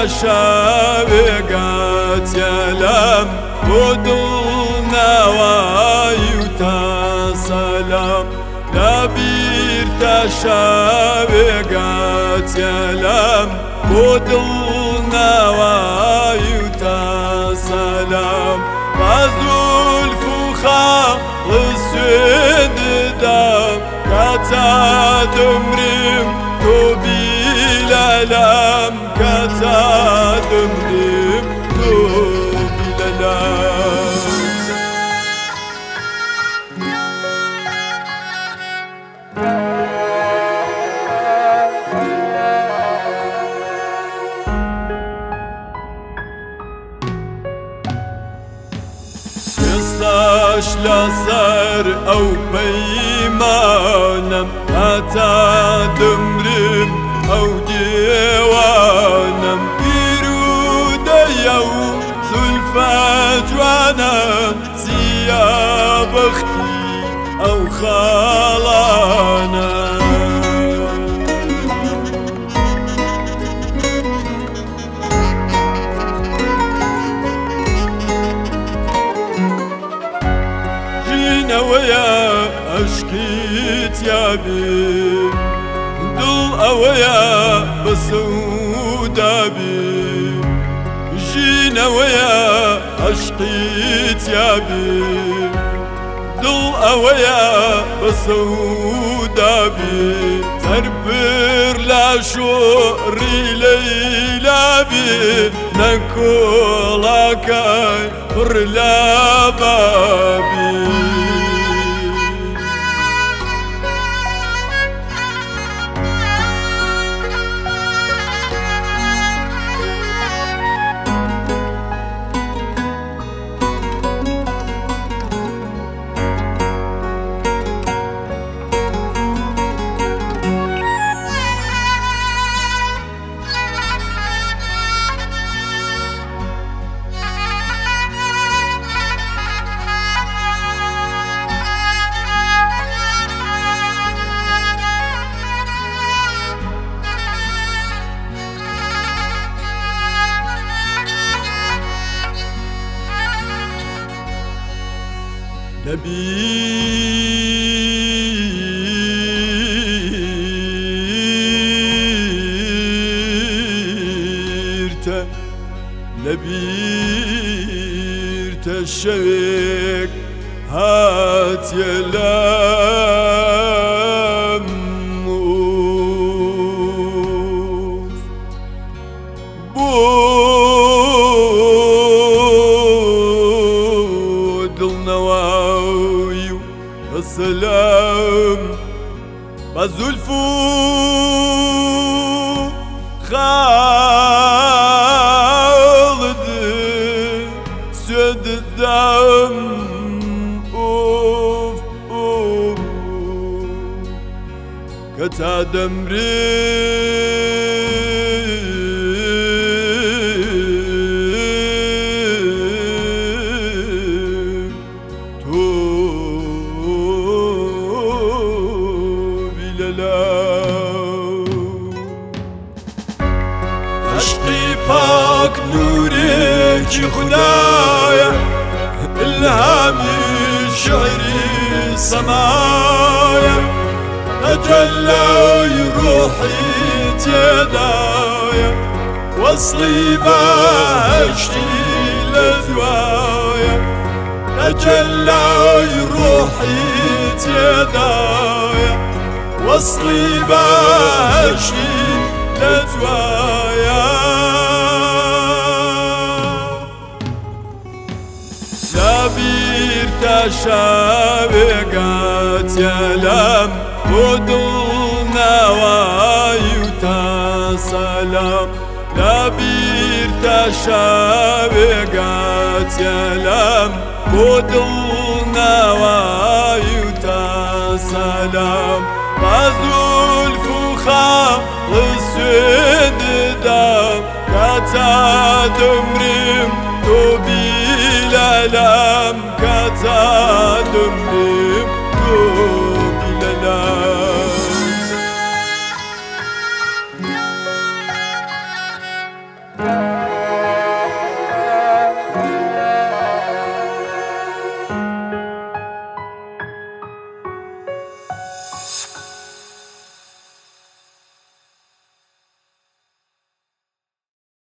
شاوێگات یەلام بۆ دڵنەوای و تا سەلام لەبیر تا شاوێگات یەلام بۆ دڵنەوای و تا سەلام بە زولف و خاڵ سوێنددام کاتا دەمرم تۆ بیلەلام کاتا دەمرم تۆ بیلەلام ئێستاش لەسەر ئەو پەیمانم هەتا دەمرم ئەو دێوانم پیر و دەیە و زولفە جوانە زییا بەختی ئەو خاڵانە ژینەوەیە عەشقیت یابێ دڵ ئەوەیە بە سەودابێ ژینەوەیە عەشقیت یابێ دڵ ئەوەیە بە سەودابێ سەربر لە شۆڕی لەیلا بێ نەکۆڵەکەی پڕ لە بابێ لەبیرتە شەوێک هاتیە لام بۆ دڵنەوای و سەلام بە زولف و خاڵد سوێنددام کە تا دەمرم تۆ بیلەلام عەشقی پاک نورێکی خودایە ئیلهامی شێعری سەمایە تەجەلای ڕۆحی تێدایە وەسڵی بەهەشتی لە دوایە تەجەلای ڕۆحی تێدایە وەسڵی بەهەشتی لە دوایە لەبیر تا شاوێگات یەلام بۆ دڵنەوای و تا سەلام لەبیر تا شاوێگات یەلام بۆ دڵنەوای و تا سەلام بە زولف و خاڵ سوێنددام کاتا دەمرم تۆ بیلەلام کاتا دەمرم